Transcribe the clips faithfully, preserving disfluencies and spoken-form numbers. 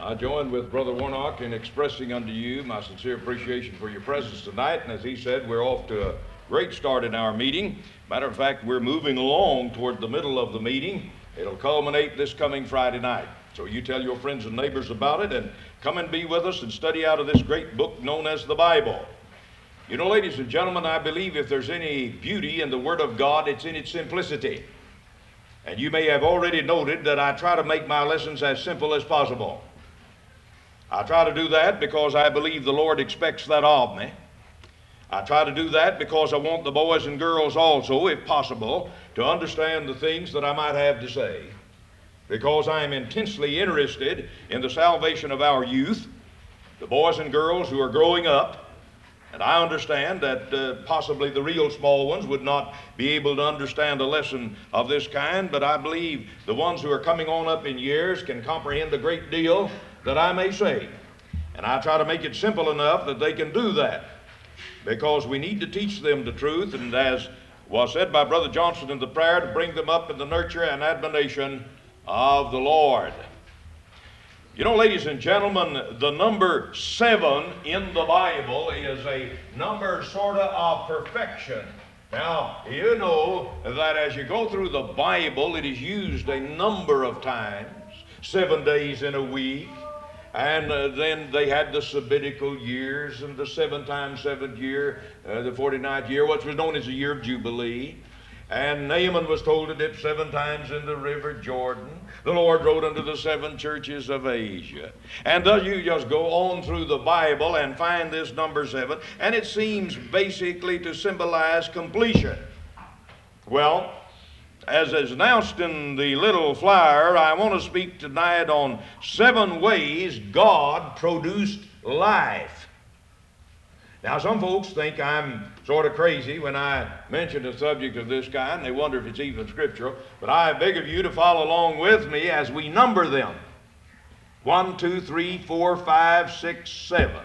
I join with Brother Warnock in expressing unto you my sincere appreciation for your presence tonight. And as he said, we're off to a great start in our meeting. Matter of fact, we're moving along toward the middle of the meeting. It'll culminate this coming Friday night. So you tell your friends and neighbors about it and come and be with us and study out of this great book known as the Bible. You know, ladies and gentlemen, I believe if there's any beauty in the Word of God, it's in its simplicity. And you may have already noted that I try to make my lessons as simple as possible. I try to do that because I believe the Lord expects that of me. I try to do that because I want the boys and girls also, if possible, to understand the things that I might have to say. Because I am intensely interested in the salvation of our youth, the boys and girls who are growing up. And I understand that uh, possibly the real small ones would not be able to understand a lesson of this kind, but I believe the ones who are coming on up in years can comprehend a great deal that I may say. And I try to make it simple enough that they can do that, because we need to teach them the truth, and as was said by Brother Johnson in the prayer, to bring them up in the nurture and admonition of the Lord. You know, ladies and gentlemen, the number seven in the Bible is a number sort of of perfection. Now, you know that as you go through the Bible, it is used a number of times, seven days in a week, and uh, then they had the sabbatical years and the seven times seventh year, uh, the forty-ninth year, which was known as the year of Jubilee. And Naaman was told to dip seven times in the river Jordan. The Lord wrote unto the seven churches of Asia. And thus you just go on through the Bible and find this number seven, and it seems basically to symbolize completion. Well, as is announced in the little flyer, I want to speak tonight on seven ways God produced life. Now, some folks think I'm sort of crazy when I mention a subject of this kind. They wonder if it's even scriptural. But I beg of you to follow along with me as we number them. One, two, three, four, five, six, seven.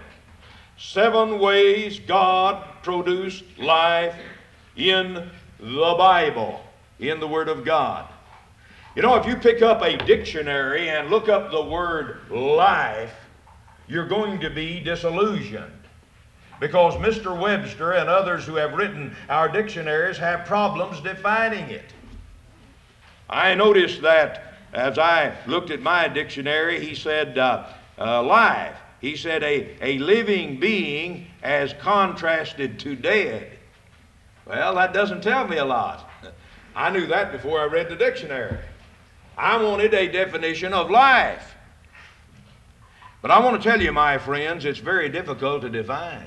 Seven ways God produced life in the Bible, in the Word of God. You know, if you pick up a dictionary and look up the word life, you're going to be disillusioned. Because Mister Webster and others who have written our dictionaries have problems defining it. I noticed that as I looked at my dictionary, he said uh, uh, life. He said a, a living being as contrasted to dead. Well, that doesn't tell me a lot. I knew that before I read the dictionary. I wanted a definition of life. But I want to tell you, my friends, it's very difficult to define.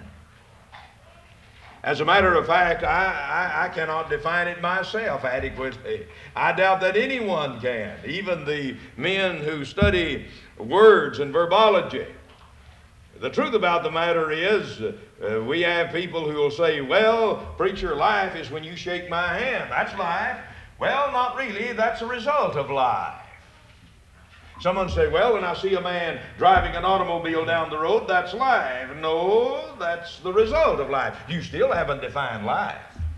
As a matter of fact, I, I, I cannot define it myself adequately. I doubt that anyone can, even the men who study words and verbology. The truth about the matter is, uh, we have people who will say, well, preacher, life is when you shake my hand. That's life. Well, not really. That's a result of life. Someone say, well, when I see a man driving an automobile down the road, that's life. No, that's the result of life. You still haven't defined life.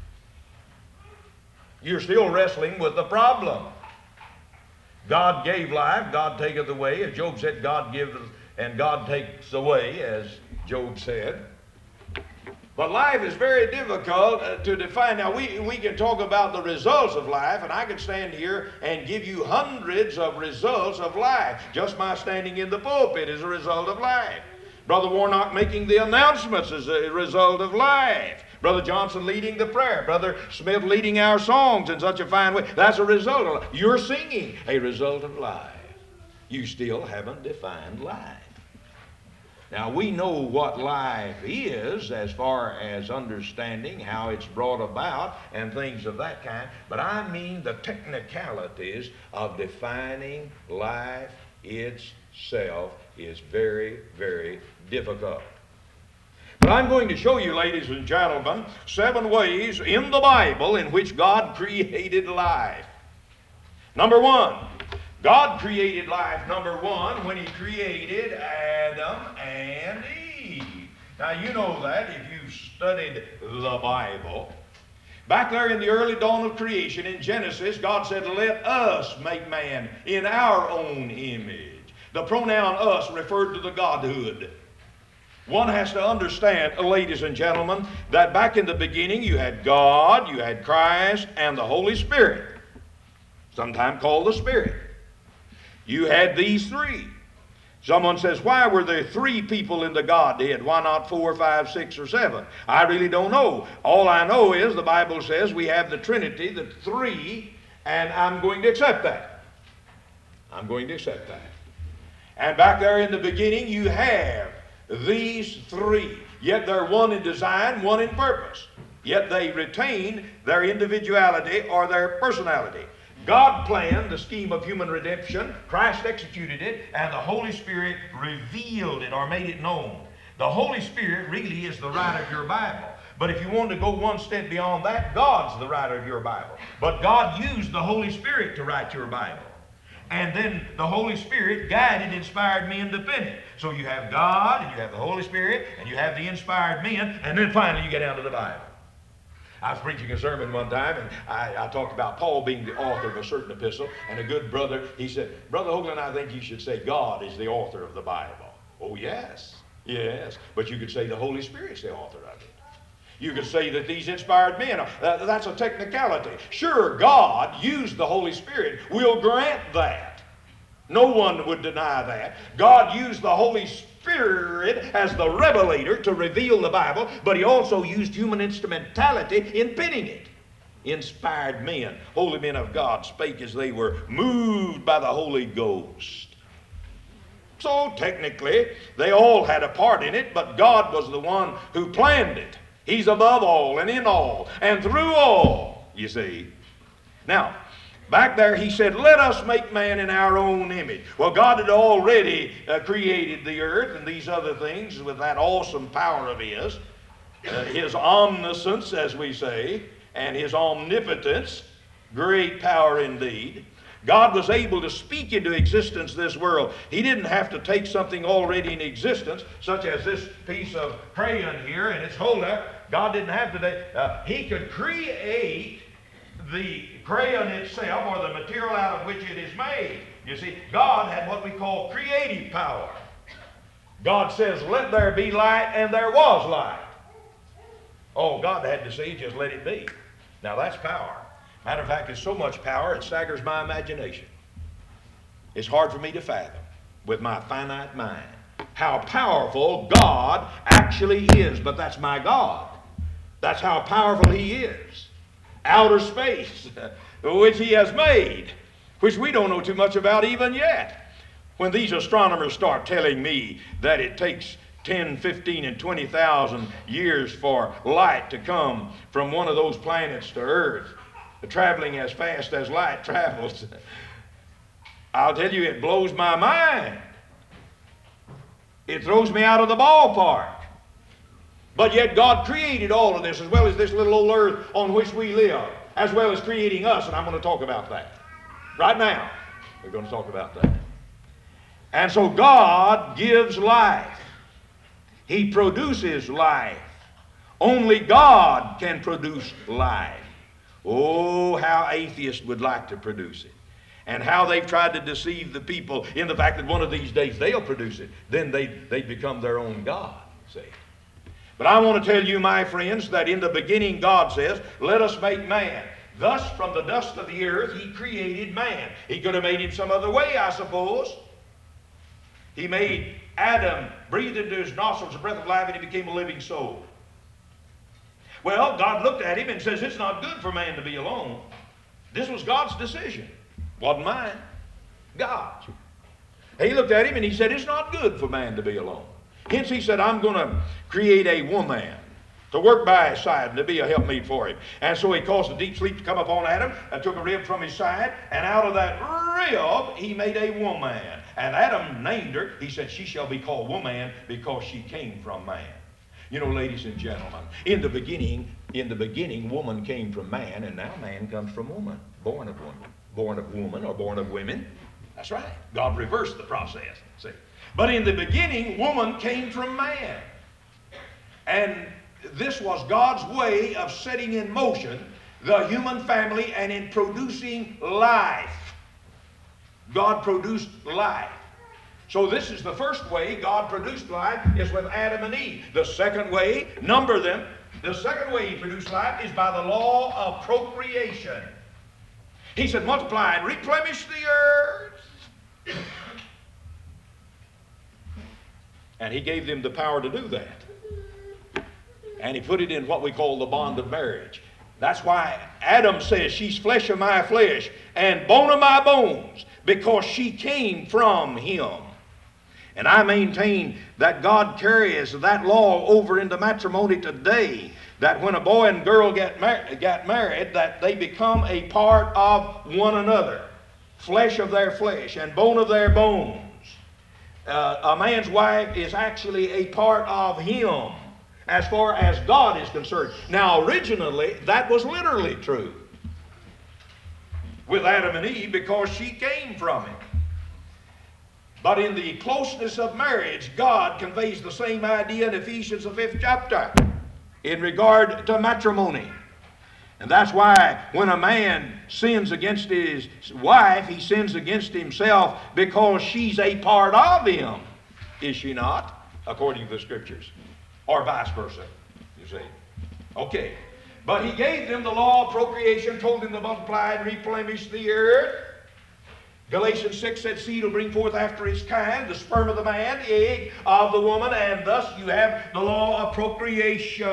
You're still wrestling with the problem. God gave life, God taketh away. As Job said, God giveth and God takes away, as Job said. But life is very difficult uh, to define. Now, we, we can talk about the results of life, and I can stand here and give you hundreds of results of life. Just my standing in the pulpit is a result of life. Brother Warnock making the announcements is a result of life. Brother Johnson leading the prayer. Brother Smith leading our songs in such a fine way. That's a result of life. You're singing a result of life. You still haven't defined life. Now, we know what life is as far as understanding how it's brought about and things of that kind, but I mean the technicalities of defining life itself is very, very difficult. But I'm going to show you, ladies and gentlemen, seven ways in the Bible in which God created life. Number one, God created life, number one, when He created Adam and Eve. Now, you know that if you've studied the Bible. Back there in the early dawn of creation in Genesis, God said, let us make man in our own image. The pronoun us referred to the Godhood. One has to understand, ladies and gentlemen, that back in the beginning you had God, you had Christ, and the Holy Spirit, sometimes called the Spirit. You had these three. Someone says, why were there three people in the Godhead? Why not four, five, six, or seven? I really don't know. All I know is the Bible says we have the Trinity, the three, and I'm going to accept that. I'm going to accept that. And back there in the beginning you have these three. Yet they're one in design, one in purpose. Yet they retain their individuality or their personality. God planned the scheme of human redemption, Christ executed it, and the Holy Spirit revealed it or made it known. The Holy Spirit really is the writer of your Bible. But if you want to go one step beyond that, God's the writer of your Bible. But God used the Holy Spirit to write your Bible. And then the Holy Spirit guided inspired men to pen it. So you have God, and you have the Holy Spirit, and you have the inspired men, and then finally you get down to the Bible. I was preaching a sermon one time, and I, I talked about Paul being the author of a certain epistle, and a good brother, he said, Brother Hoagland, I think you should say God is the author of the Bible. Oh, yes, yes. But you could say the Holy Spirit's the author of it. You could say that these inspired men, are, uh, that's a technicality. Sure, God used the Holy Spirit. We'll grant that. No one would deny that. God used the Holy Spirit as the revelator to reveal the Bible, but he also used human instrumentality in penning it. Inspired men, holy men of God, spake as they were moved by the Holy Ghost. So technically, they all had a part in it, but God was the one who planned it. He's above all and in all and through all, you see. Now, back there he said, let us make man in our own image. Well, God had already uh, created the earth and these other things with that awesome power of his. Uh, his omniscience, as we say, and his omnipotence, great power indeed. God was able to speak into existence this world. He didn't have to take something already in existence, such as this piece of crayon here and its holder. God didn't have to. Uh, he could create the crayon itself or the material out of which it is made. You see, God had what we call creative power. God says, let there be light, and there was light. Oh, God had to say, just let it be. Now that's power. Matter of fact, it's so much power, it staggers my imagination. It's hard for me to fathom with my finite mind how powerful God actually is. But that's my God. That's how powerful he is. Outer space, which he has made, which we don't know too much about even yet. When these astronomers start telling me that it takes ten, fifteen, and twenty thousand years for light to come from one of those planets to Earth, traveling as fast as light travels, I'll tell you, it blows my mind. It throws me out of the ballpark. But yet God created all of this, as well as this little old earth on which we live, as well as creating us, and I'm going to talk about that. Right now, we're going to talk about that. And so God gives life. He produces life. Only God can produce life. Oh, how atheists would like to produce it. And how they've tried to deceive the people in the fact that one of these days they'll produce it. Then they, they become their own God, see. But I want to tell you, my friends, that in the beginning God says, let us make man. Thus, from the dust of the earth, he created man. He could have made him some other way, I suppose. He made Adam, breathed into his nostrils a breath of life, and he became a living soul. Well, God looked at him and says, it's not good for man to be alone. This was God's decision. Wasn't mine. God's. He looked at him and he said, it's not good for man to be alone. Hence he said, I'm going to create a woman to work by his side and to be a helpmeet for him. And so he caused a deep sleep to come upon Adam and took a rib from his side, and out of that rib he made a woman. And Adam named her. He said, she shall be called woman because she came from man. You know, ladies and gentlemen, in the beginning, in the beginning, woman came from man, and now man comes from woman, born of woman, born of woman or born of women. That's right. God reversed the process. See, but in the beginning, woman came from man, and this was God's way of setting in motion the human family and in producing life. God produced life. So this is the first way God produced life, is with Adam and Eve. The second way, number them, the second way he produced life is by the law of procreation. He said, multiply and replenish the earth. And he gave them the power to do that. And he put it in what we call the bond of marriage. That's why Adam says, she's flesh of my flesh and bone of my bones, because she came from him. And I maintain that God carries that law over into matrimony today, that when a boy and girl get, mar- get married, that they become a part of one another, flesh of their flesh and bone of their bones. Uh, a man's wife is actually a part of him as far as God is concerned. Now, originally, that was literally true with Adam and Eve, because she came from him. But in the closeness of marriage, God conveys the same idea in Ephesians, the fifth chapter, in regard to matrimony. And that's why when a man sins against his wife, he sins against himself, because she's a part of him, is she not? According to the Scriptures. Or vice versa, you see. Okay. But he gave them the law of procreation, told them to multiply and replenish the earth. Galatians six said, seed will bring forth after its kind, the sperm of the man, the egg of the woman, and thus you have the law of procreation.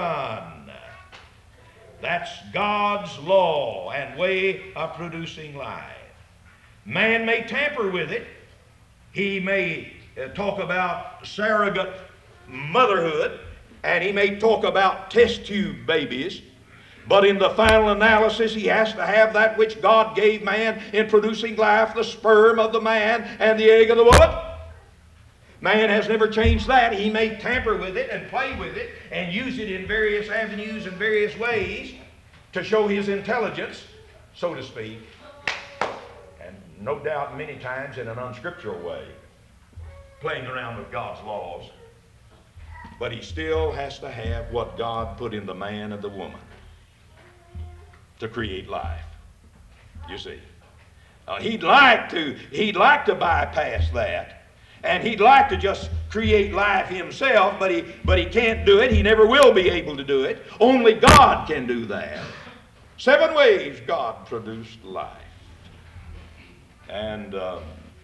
That's God's law and way of producing life. Man may tamper with it. He may uh, talk about surrogate motherhood, and he may talk about test tube babies. But in the final analysis, he has to have that which God gave man in producing life, the sperm of the man and the egg of the woman. Man has never changed that. He may tamper with it and play with it and use it in various avenues and various ways to show his intelligence, so to speak. And no doubt many times in an unscriptural way, playing around with God's laws. But he still has to have what God put in the man and the woman to create life. You see, uh, he'd like to he'd like to bypass that, and he'd like to just create life himself, but he but he can't do it. He never will be able to do it. Only God can do that. Seven ways God produced life. And uh,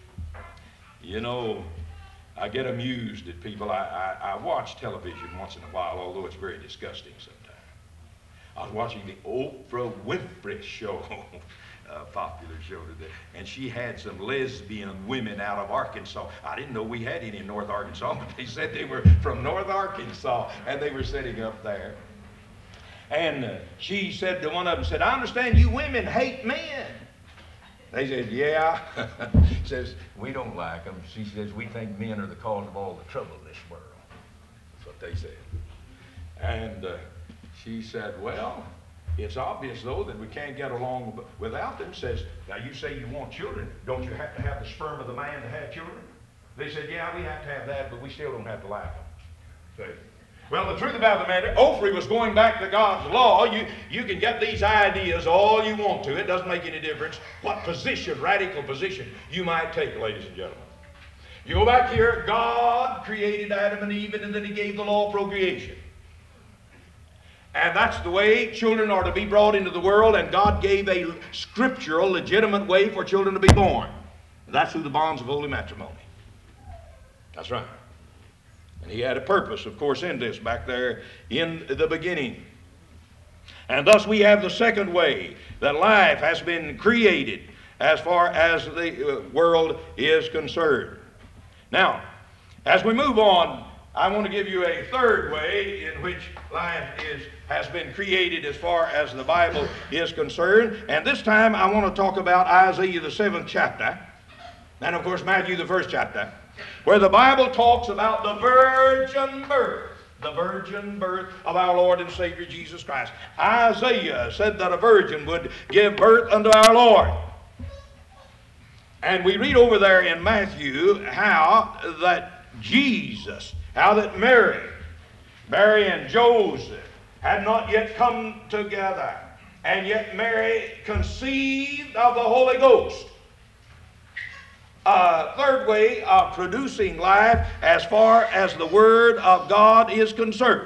you know, I get amused at people. I, I, I watch television once in a while, although it's very disgusting sometimes. I was watching the Oprah Winfrey show, a popular show today, and she had some lesbian women out of Arkansas. I didn't know we had any in North Arkansas, but they said they were from North Arkansas, and they were sitting up there. And uh, she said to one of them, said, I understand you women hate men. They said, yeah. Says, we don't like them. She says, we think men are the cause of all the trouble in this world. That's what they said. And uh, she said, well, it's obvious, though, that we can't get along without them. Says, now you say you want children. Don't you have to have the sperm of the man to have children? They said, yeah, we have to have that, but we still don't have to like them. See? Well, the truth about the matter, Oprah was going back to God's law. You, you can get these ideas all you want to. It doesn't make any difference what position, radical position, you might take, ladies and gentlemen. You go back here, God created Adam and Eve, and then he gave the law of procreation. And that's the way children are to be brought into the world, and God gave a scriptural, legitimate way for children to be born. That's through the bonds of holy matrimony. That's right. And he had a purpose, of course, in this back there in the beginning. And thus we have the second way that life has been created as far as the world is concerned. Now, as we move on, I want to give you a third way in which life is has been created as far as the Bible is concerned. And this time I want to talk about Isaiah the seventh chapter, and of course Matthew the first chapter, where the Bible talks about the virgin birth, the virgin birth of our Lord and Savior Jesus Christ. Isaiah said that a virgin would give birth unto our Lord. And we read over there in Matthew how that Jesus, how that Mary, Mary and Joseph had not yet come together, and yet Mary conceived of the Holy Ghost. uh, third way of producing life as far as the Word of God is concerned.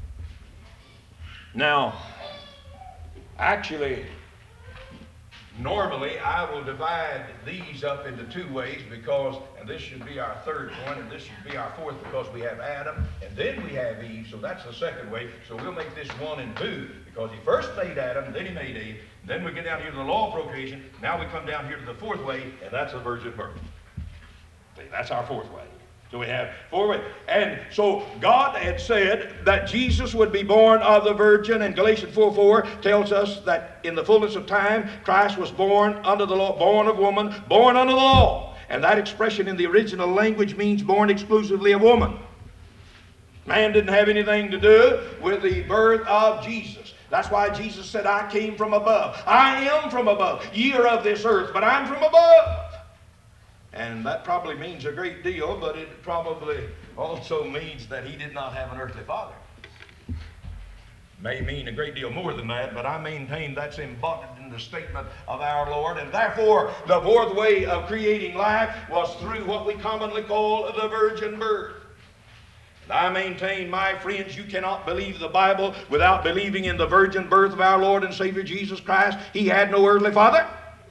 Now, actually, normally I will divide these up into two ways because, and this should be our third one, and this should be our fourth because we have Adam, and then we have Eve, so that's the second way. So we'll make this one and two because he first made Adam, then he made Eve, then we get down here to the law of procreation, now we come down here to the fourth way, and that's the virgin birth. See, that's our fourth way. So we have four ways. And so God had said that Jesus would be born of the virgin, and Galatians four four tells us that in the fullness of time, Christ was born under the law, born of woman, born under the law. And that expression in the original language means born exclusively of woman. Man didn't have anything to do with the birth of Jesus. That's why Jesus said, I came from above. I am from above. Ye are of this earth, but I'm from above. And that probably means a great deal, but it probably also means that he did not have an earthly father. May mean a great deal more than that, but I maintain that's embodied in the statement of our Lord. And therefore, the fourth way of creating life was through what we commonly call the virgin birth. And I maintain, my friends, you cannot believe the Bible without believing in the virgin birth of our Lord and Savior Jesus Christ. He had no earthly father.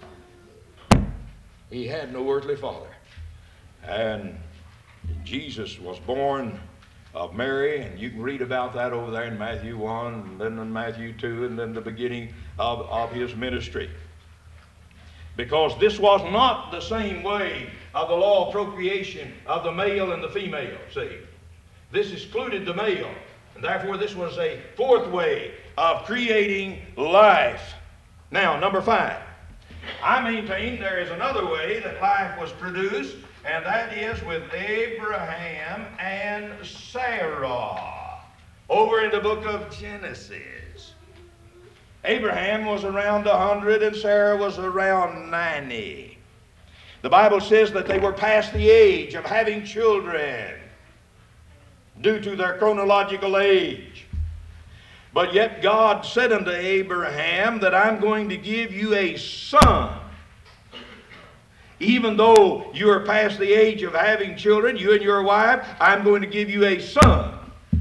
He had no earthly father. And Jesus was born of Mary, and you can read about that over there in Matthew one, and then in Matthew two, and then the beginning of, of his ministry. Because this was not the same way of the law of procreation of the male and the female, see. This excluded the male, and therefore this was a fourth way of creating life. Now, number five. I maintain there is another way that life was produced, and that is with Abraham and Sarah. Over in the book of Genesis. Abraham was around one hundred and Sarah was around ninety. The Bible says that they were past the age of having children due to their chronological age. But yet God said unto Abraham that I'm going to give you a son. Even though you are past the age of having children, you and your wife, I'm going to give you a son.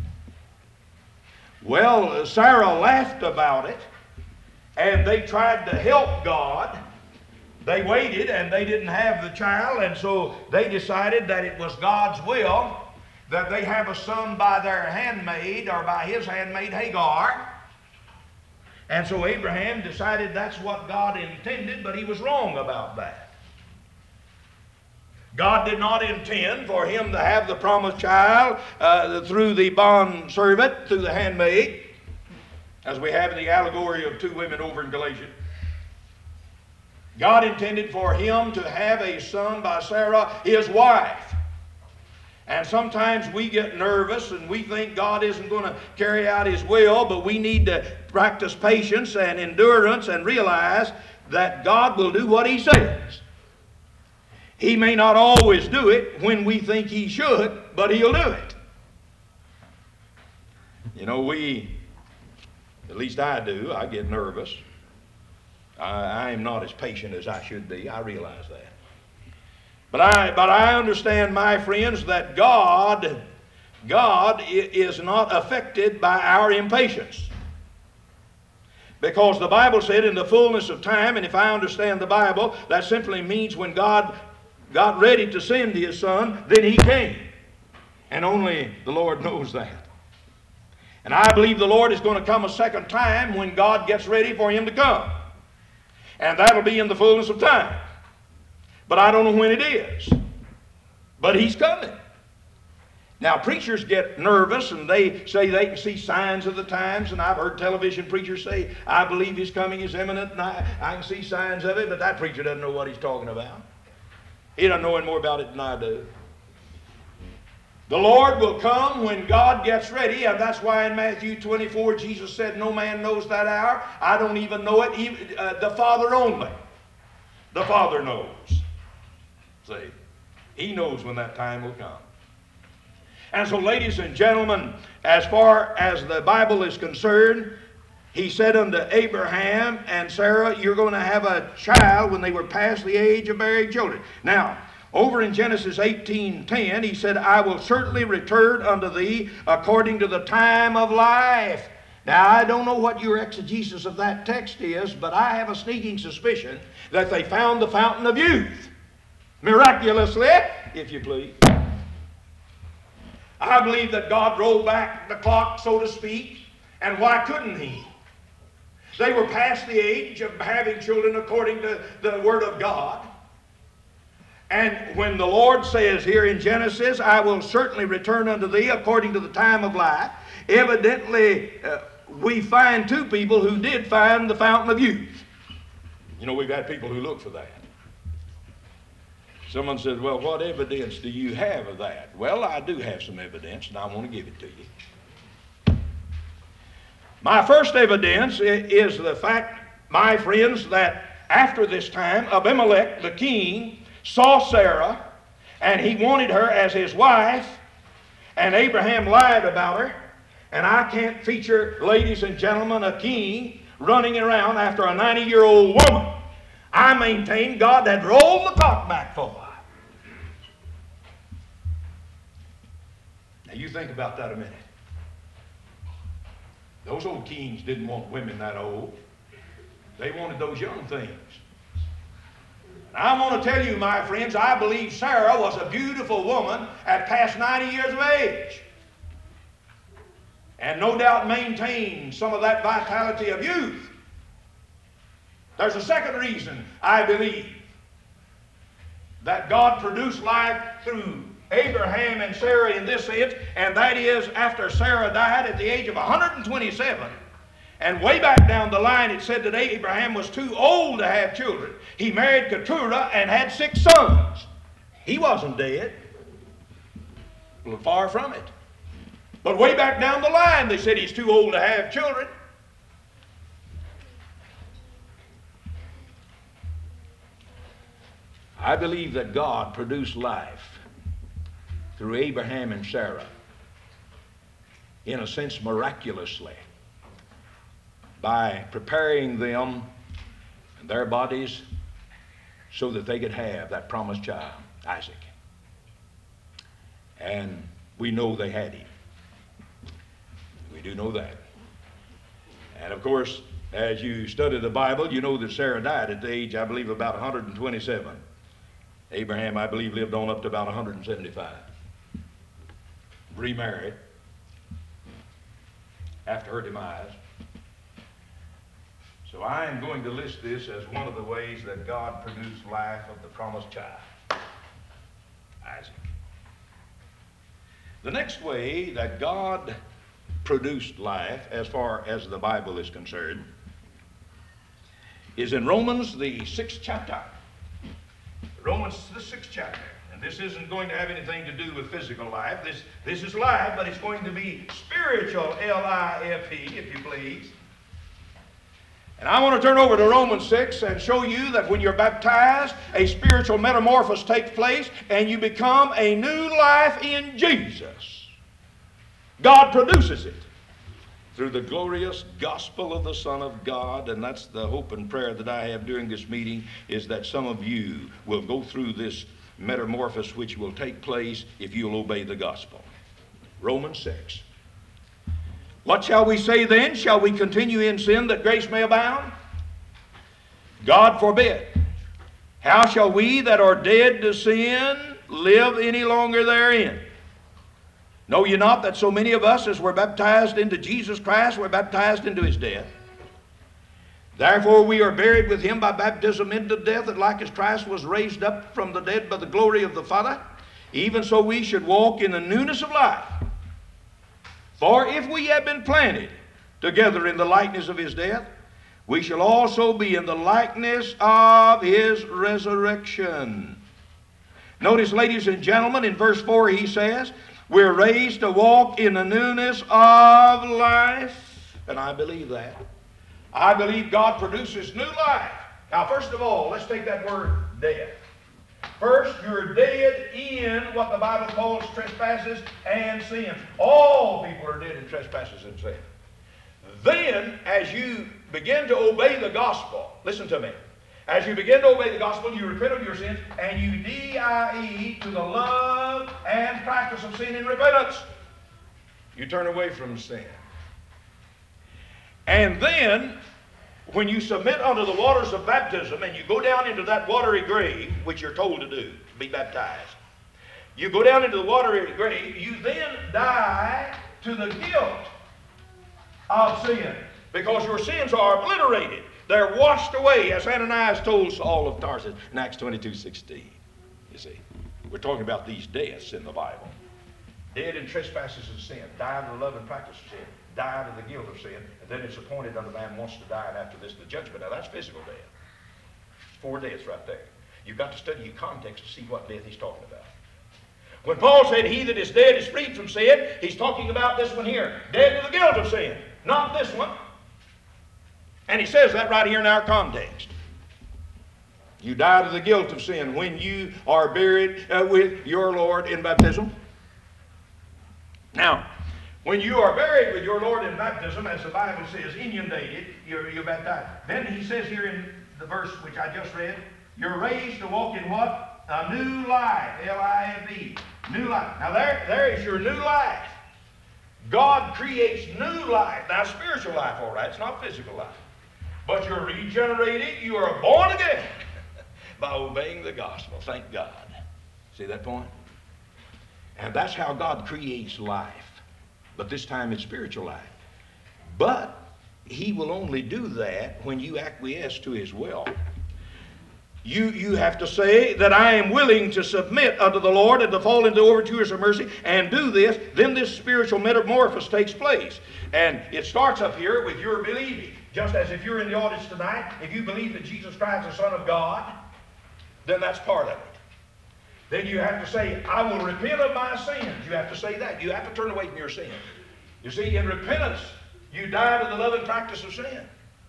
Well, Sarah laughed about it, and they tried to help God. They waited, and they didn't have the child, and so they decided that it was God's will that they have a son by their handmaid, or by his handmaid Hagar. And so Abraham decided that's what God intended, but he was wrong about that. God did not intend for him to have the promised child uh, through the bond servant, through the handmaid, as we have in the allegory of two women over in Galatians. God intended for him to have a son by Sarah, his wife. And sometimes we get nervous and we think God isn't going to carry out his will, but we need to practice patience and endurance and realize that God will do what he says. He may not always do it when we think he should, but he'll do it. You know, we, at least I do, I get nervous. I, I am not as patient as I should be. I realize that. But I, but I understand, my friends, that God, God is not affected by our impatience. Because the Bible said in the fullness of time, and if I understand the Bible, that simply means when God got ready to send his son, then he came. And only the Lord knows that. And I believe the Lord is going to come a second time when God gets ready for him to come. And that'll be in the fullness of time. But I don't know when it is. But he's coming. Now, preachers get nervous and they say they can see signs of the times. And I've heard television preachers say, I believe his coming is imminent and I, I can see signs of it. But that preacher doesn't know what he's talking about. He doesn't know any more about it than I do. The Lord will come when God gets ready. And that's why in Matthew twenty-four, Jesus said, no man knows that hour. I don't even know it. Even, uh, the Father only. The Father knows. See, he knows when that time will come. And so, ladies and gentlemen, as far as the Bible is concerned, he said unto Abraham and Sarah, you're going to have a child when they were past the age of bearing children. Now, Over in Genesis eighteen ten, he said, I will certainly return unto thee according to the time of life. Now, I don't know what your exegesis of that text is, but I have a sneaking suspicion that they found the fountain of youth. Miraculously, if you please. I believe that God rolled back the clock, so to speak, and why couldn't he? They were past the age of having children according to the Word of God. And when the Lord says here in Genesis, I will certainly return unto thee according to the time of life, evidently uh, we find two people who did find the fountain of youth. You know, we've had people who look for that. Someone says, well, what evidence do you have of that? Well, I do have some evidence, and I want to give it to you. My first evidence is the fact, my friends, that after this time, Abimelech, the king, saw Sarah, and he wanted her as his wife, and Abraham lied about her. And I can't feature, ladies and gentlemen, a king running around after a ninety-year-old woman. I maintain God had rolled the clock back for her. Now you think about that a minute. Those old kings didn't want women that old. They wanted those young things. And I want to tell you, my friends, I believe Sarah was a beautiful woman at past ninety years of age. And no doubt maintained some of that vitality of youth. There's a second reason, I believe, that God produced life through Abraham and Sarah in this sense, and that is after Sarah died at the age of one hundred twenty-seven, and way back down the line it said that Abraham was too old to have children. He married Keturah and had six sons. He wasn't dead. Well, far from it. But way back down the line they said he's too old to have children. I believe that God produced life through Abraham and Sarah, in a sense miraculously, by preparing them and their bodies so that they could have that promised child, Isaac. And we know they had him. We do know that. And of course, as you study the Bible, you know that Sarah died at the age, I believe, about one hundred twenty-seven. Abraham, I believe, lived on up to about one hundred seventy-five. Remarried after her demise. So I am going to list this as one of the ways that God produced life of the promised child, Isaac. The next way that God produced life, as far as the Bible is concerned, is in Romans, the sixth chapter. Romans, the sixth chapter. And this isn't going to have anything to do with physical life. This, this is life, but it's going to be spiritual, L I F E, if you please. And I want to turn over to Romans six and show you that when you're baptized, a spiritual metamorphosis takes place and you become a new life in Jesus. God produces it through the glorious gospel of the Son of God, and that's the hope and prayer that I have during this meeting, is that some of you will go through this metamorphosis which will take place if you'll obey the gospel. Romans six. What shall we say then? Shall we continue in sin that grace may abound? God forbid. How shall we that are dead to sin live any longer therein? Know ye not that so many of us as were baptized into Jesus Christ were baptized into his death? Therefore we are buried with him by baptism into death, that like as Christ was raised up from the dead by the glory of the Father, even so we should walk in the newness of life. For if we have been planted together in the likeness of his death, we shall also be in the likeness of his resurrection. Notice, ladies and gentlemen, in verse four he says, we're raised to walk in the newness of life. And I believe that. I believe God produces new life. Now, first of all, let's take that word death. First, you're dead in what the Bible calls trespasses and sins. All people are dead in trespasses and sins. Then, as you begin to obey the gospel, listen to me, As you begin to obey the gospel, you repent of your sins, and you D I E to the love and practice of sin in repentance. You turn away from sin. And then, when you submit unto the waters of baptism, and you go down into that watery grave, which you're told to do, to be baptized, you go down into the watery grave, you then die to the guilt of sin, because your sins are obliterated. They're washed away, as Ananias told Saul of Tarsus in Acts twenty-two sixteen. You see, we're talking about these deaths in the Bible. Dead in trespasses and sin, die to the love and practice of sin, die to the guilt of sin, and then it's appointed unto man wants to die, and after this the judgment. Now that's physical death. Four deaths right there. You've got to study your context to see what death he's talking about. When Paul said he that is dead is freed from sin, he's talking about this one here, dead to the guilt of sin, not this one. And he says that right here in our context. You die to the guilt of sin when you are buried uh, with your Lord in baptism. Now, when you are buried with your Lord in baptism, as the Bible says, inundated, you're, you're baptized. Then he says here in the verse which I just read, you're raised to walk in what? A new life, L I F E, new life. Now there, there is your new life. God creates new life. Now spiritual life, all right, it's not physical life. But you're regenerated, you are born again by obeying the gospel. Thank God. See that point? And that's how God creates life. But this time it's spiritual life. But he will only do that when you acquiesce to his will. You, you have to say that I am willing to submit unto the Lord and to fall into overtures of mercy and do this. Then this spiritual metamorphosis takes place. And it starts up here with your believing. Just as if you're in the audience tonight, if you believe that Jesus Christ is the Son of God, then that's part of it. Then you have to say, I will repent of my sins. You have to say that. You have to turn away from your sins. You see, in repentance, you die to the love and practice of sin.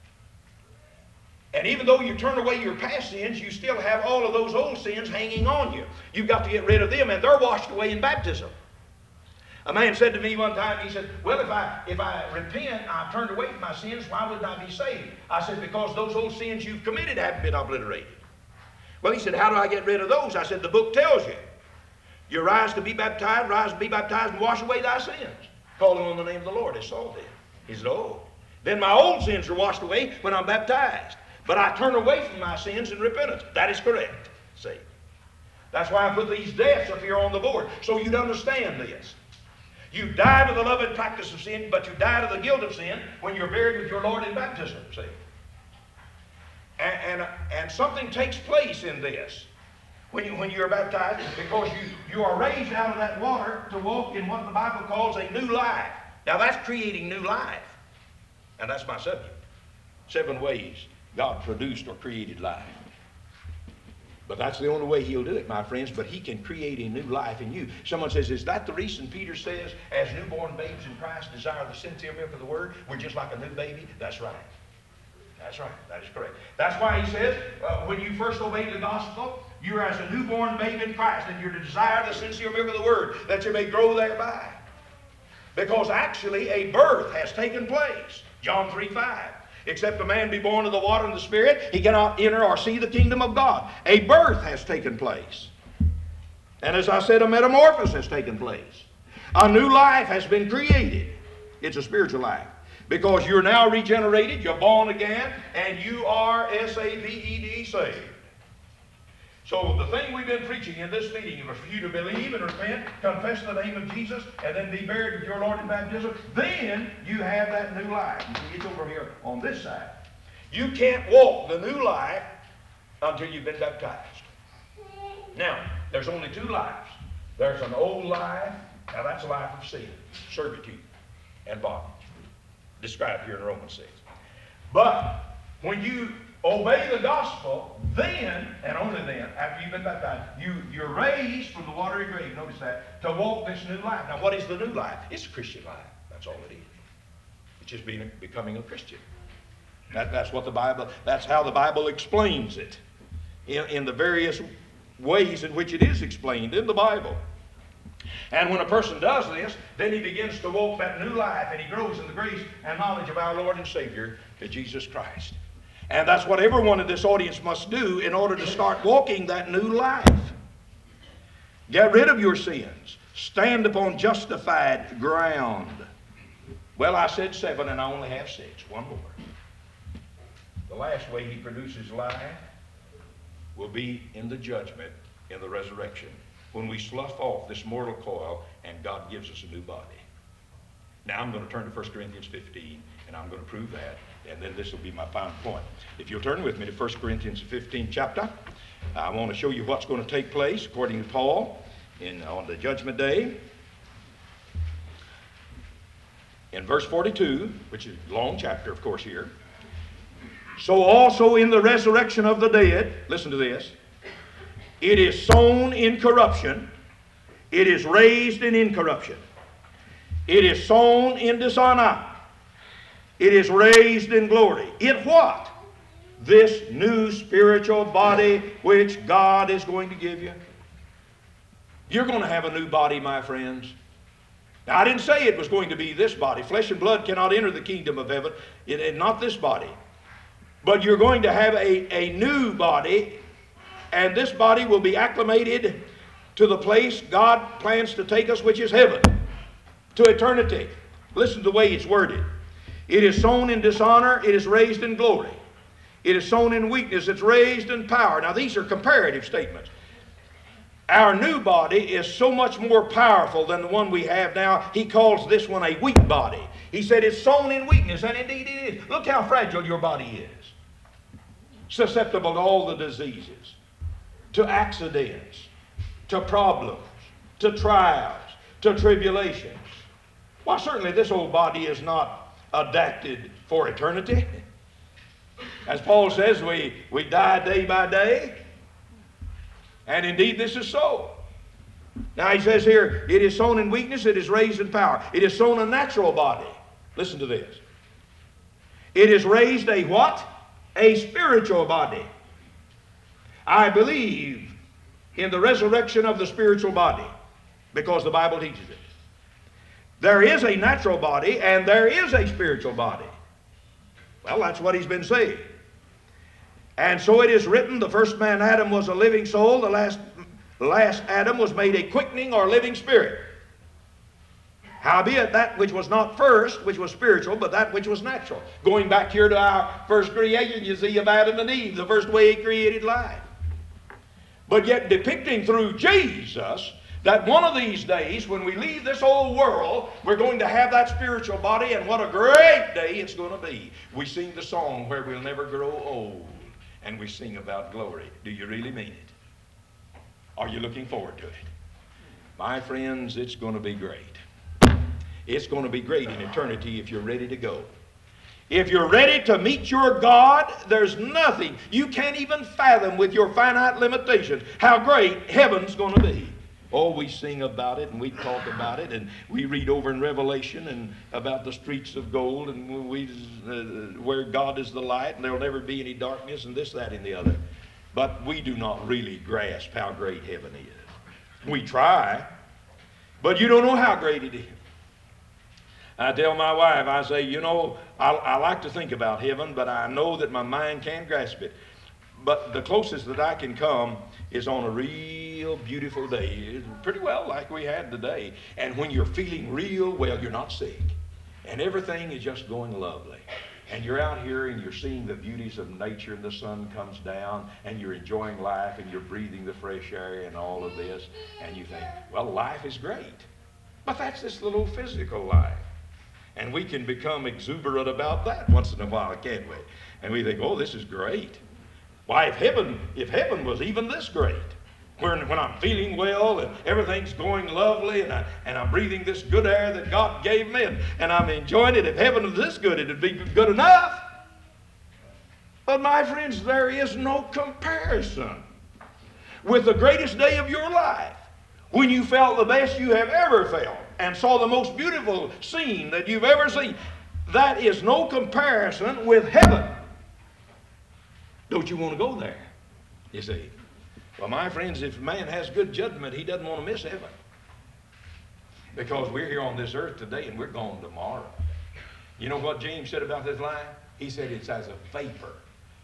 And even though you turn away your past sins, you still have all of those old sins hanging on you. You've got to get rid of them, and they're washed away in baptism. A man said to me one time, he said, well, if I if I repent, I've turned away from my sins, why wouldn't I be saved? I said, because those old sins you've committed haven't been obliterated. Well, he said, how do I get rid of those? I said, the book tells you. You rise to be baptized, rise to be baptized, and wash away thy sins, calling on the name of the Lord, as Saul did. He said, oh, then my old sins are washed away when I'm baptized. But I turn away from my sins in repentance. That is correct. See? That's why I put these deaths up here on the board, so you'd understand this. You die to the love and practice of sin, but you die to the guilt of sin when you're buried with your Lord in baptism, see? And, and, and something takes place in this when, you, when you're baptized, because you, you are raised out of that water to walk in what the Bible calls a new life. Now that's creating new life. And that's my subject. Seven ways God produced or created life. But that's the only way he'll do it, my friends. But he can create a new life in you. Someone says, is that the reason Peter says, as newborn babes in Christ desire the sincere milk of the word? We're just like a new baby? That's right. That's right. That is correct. That's why he says, uh, when you first obeyed the gospel, you're as a newborn babe in Christ, and you're to desire the sincere milk of the word, that you may grow thereby. Because actually a birth has taken place. John three five. Except a man be born of the water and the Spirit, he cannot enter or see the kingdom of God. A birth has taken place. And as I said, a metamorphosis has taken place. A new life has been created. It's a spiritual life. Because you're now regenerated, you're born again, and you are S A V E D, saved. So the thing we've been preaching in this meeting is for you to believe and repent, confess the name of Jesus, and then be buried with your Lord in baptism. Then you have that new life. You see, it's over here on this side. You can't walk the new life until you've been baptized. Now, there's only two lives. There's an old life. Now that's a life of sin, servitude, and bondage, described here in Romans six. But when you obey the gospel, then, and only then, after you've been baptized, you, you're raised from the watery grave, notice that, to walk this new life. Now, what is the new life? It's a Christian life. That's all it is. It's just being, becoming a Christian. That, that's what the Bible, that's how the Bible explains it, in, in the various ways in which it is explained in the Bible. And when a person does this, then he begins to walk that new life, and he grows in the grace and knowledge of our Lord and Savior, Jesus Christ. And that's what everyone in this audience must do in order to start walking that new life. Get rid of your sins. Stand upon justified ground. Well, I said seven and I only have six. One more. The last way he produces life will be in the judgment, in the resurrection, when we slough off this mortal coil and God gives us a new body. Now I'm going to turn to First Corinthians fifteen, and I'm going to prove that, and then this will be my final point. If you'll turn with me to First Corinthians fifteen chapter, I want to show you what's going to take place according to Paul in, on the judgment day. In verse forty-two, which is a long chapter, of course, here. So also in the resurrection of the dead, listen to this, it is sown in corruption, it is raised in incorruption. It is sown in dishonor, it is raised in glory. In what? This new spiritual body which God is going to give you. You're going to have a new body, my friends. Now, I didn't say it was going to be this body. Flesh and blood cannot enter the kingdom of heaven, it, it, not this body. But you're going to have a, a new body, and this body will be acclimated to the place God plans to take us, which is heaven, to eternity. Listen to the way it's worded. It is sown in dishonor, it is raised in glory. It is sown in weakness, it's raised in power. Now, these are comparative statements. Our new body is so much more powerful than the one we have now. He calls this one a weak body. He said it's sown in weakness, and indeed it is. Look how fragile your body is. Susceptible to all the diseases, to accidents, to problems, to trials, to tribulations. Well, certainly this old body is not adapted for eternity. As Paul says, we, we die day by day. And indeed this is so. Now he says here, it is sown in weakness, it is raised in power. It is sown a natural body. Listen to this. It is raised a what? A spiritual body. I believe in the resurrection of the spiritual body because the Bible teaches it. There is a natural body and there is a spiritual body. Well, that's what he's been saying. And so it is written, the first man Adam was a living soul, the last, the last Adam was made a quickening or living spirit. Howbeit that which was not first, which was spiritual, but that which was natural. Going back here to our first creation, you see, of Adam and Eve, the first way he created life. But yet depicting through Jesus that one of these days, when we leave this old world, we're going to have that spiritual body, and what a great day it's going to be. We sing the song where we'll never grow old, and we sing about glory. Do you really mean it? Are you looking forward to it? My friends, it's going to be great. It's going to be great in eternity if you're ready to go. If you're ready to meet your God, there's nothing. You can't even fathom with your finite limitations how great heaven's going to be. Oh, we sing about it and we talk about it and we read over in Revelation and about the streets of gold and we, uh, where God is the light and there'll never be any darkness and this, that, and the other. But we do not really grasp how great heaven is. We try, but you don't know how great it is. I tell my wife, I say, you know, I, I like to think about heaven, but I know that my mind can't grasp it. But the closest that I can come is on a real beautiful day. It's pretty well like we had today. And when you're feeling real well, you're not sick. And everything is just going lovely. And you're out here and you're seeing the beauties of nature and the sun comes down and you're enjoying life and you're breathing the fresh air and all of this. And you think, well, life is great. But that's this little physical life. And we can become exuberant about that once in a while, can't we? And we think, oh, this is great. Why, if heaven, if heaven was even this great, when, when I'm feeling well and everything's going lovely and, I, and I'm breathing this good air that God gave me and, and I'm enjoying it, if heaven was this good, it'd be good enough. But my friends, there is no comparison with the greatest day of your life when you felt the best you have ever felt and saw the most beautiful scene that you've ever seen. That is no comparison with heaven. Don't you want to go there? You see. Well, my friends, if man has good judgment, he doesn't want to miss heaven. Because we're here on this earth today and we're gone tomorrow. You know what James said about this life? He said it's as a vapor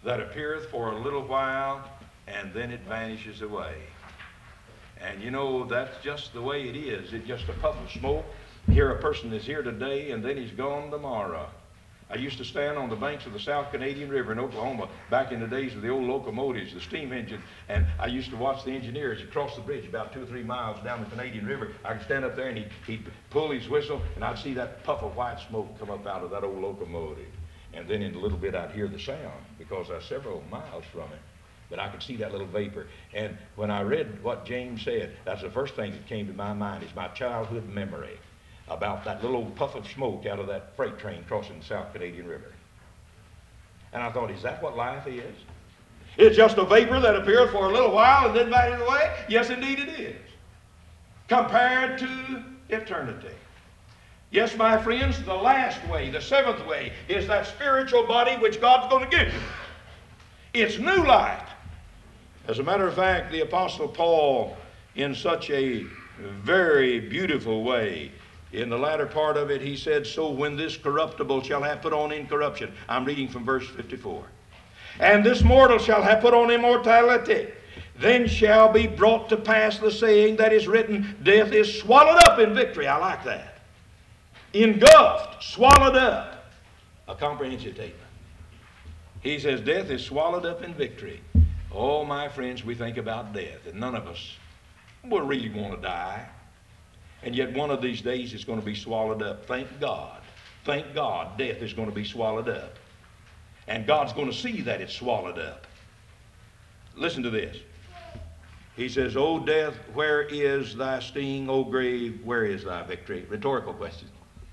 that appeareth for a little while, and then it vanishes away. And you know, that's just the way it is. It's just a puff of smoke. Here a person is here today, and then he's gone tomorrow. I used to stand on the banks of the South Canadian River in Oklahoma back in the days of the old locomotives, the steam engine, and I used to watch the engineers across the bridge about two or three miles down the Canadian River. I could stand up there and he'd, he'd pull his whistle, and I'd see that puff of white smoke come up out of that old locomotive. And then in a little bit I'd hear the sound, because I was several miles from it. But I could see that little vapor. And when I read what James said, that's the first thing that came to my mind, is my childhood memory about that little puff of smoke out of that freight train crossing the South Canadian River. And I thought, is that what life is? It's just a vapor that appears for a little while and then vanishes away? Yes, indeed it is. Compared to eternity. Yes, my friends, the last way, the seventh way, is that spiritual body which God's going to give you. It's new life. As a matter of fact, the Apostle Paul, in such a very beautiful way, in the latter part of it, he said, so when this corruptible shall have put on incorruption. I'm reading from verse fifty-four. And this mortal shall have put on immortality. Then shall be brought to pass the saying that is written, death is swallowed up in victory. I like that. Engulfed, swallowed up. A comprehensive statement. He says, death is swallowed up in victory. Oh, my friends, we think about death, and none of us will really want to die. And yet one of these days it's going to be swallowed up. Thank God. Thank God death is going to be swallowed up. And God's going to see that it's swallowed up. Listen to this. He says, O death, where is thy sting? O grave, where is thy victory? Rhetorical question.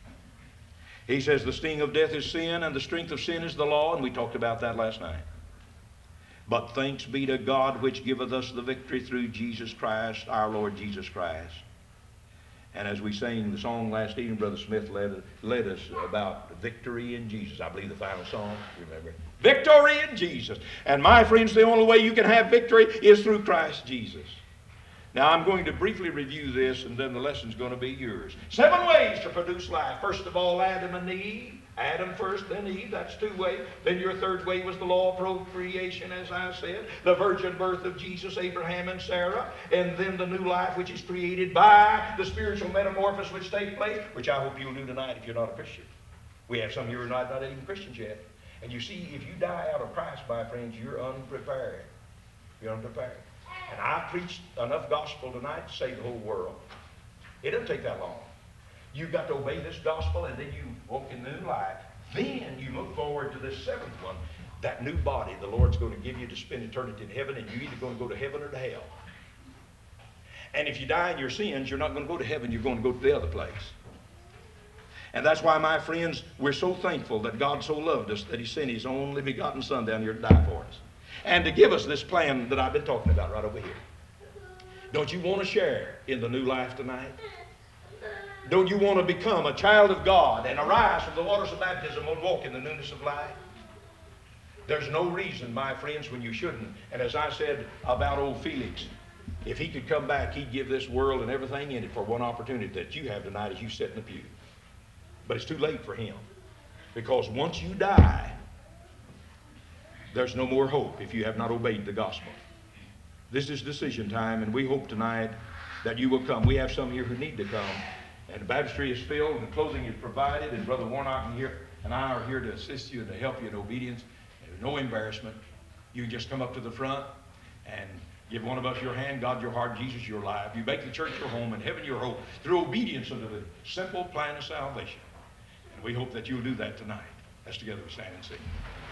He says the sting of death is sin, and the strength of sin is the law, and we talked about that last night. But thanks be to God which giveth us the victory through Jesus Christ, our Lord Jesus Christ. And as we sang the song last evening, Brother Smith led, led us about victory in Jesus. I believe the final song, remember? Victory in Jesus. And my friends, the only way you can have victory is through Christ Jesus. Now I'm going to briefly review this, and then the lesson's going to be yours. Seven ways to produce life. First of all, Adam and Eve. Adam first, then Eve. That's two ways. Then your third way was the law of procreation, as I said. The virgin birth of Jesus, Abraham, and Sarah. And then the new life which is created by the spiritual metamorphosis which takes place, which I hope you'll do tonight if you're not a Christian. We have some here who are not, not even Christians yet. And you see, if you die out of Christ, my friends, you're unprepared. You're unprepared. And I preached enough gospel tonight to save the whole world. It doesn't take that long. You've got to obey this gospel, and then you walk in new life. Then you look forward to this seventh one, that new body the Lord's going to give you to spend eternity in heaven, and you're either going to go to heaven or to hell. And if you die in your sins, you're not going to go to heaven, you're going to go to the other place. And that's why, my friends, we're so thankful that God so loved us that he sent his only begotten Son down here to die for us. And to give us this plan that I've been talking about right over here. Don't you want to share in the new life tonight? Don't you want to become a child of God and arise from the waters of baptism and walk in the newness of life? There's no reason, my friends, when you shouldn't. And as I said about old Felix, if he could come back, he'd give this world and everything in it for one opportunity that you have tonight as you sit in the pew. But it's too late for him. Because once you die, there's no more hope if you have not obeyed the gospel. This is decision time, and we hope tonight that you will come. We have some here who need to come. And the baptistry is filled, and clothing is provided, and Brother Warnock and, here, and I are here to assist you and to help you in obedience. There's no embarrassment. You just come up to the front and give one of us your hand, God your heart, Jesus your life. You make the church your home and heaven your hope through obedience unto the simple plan of salvation. And we hope that you'll do that tonight. Let's together stand and sing.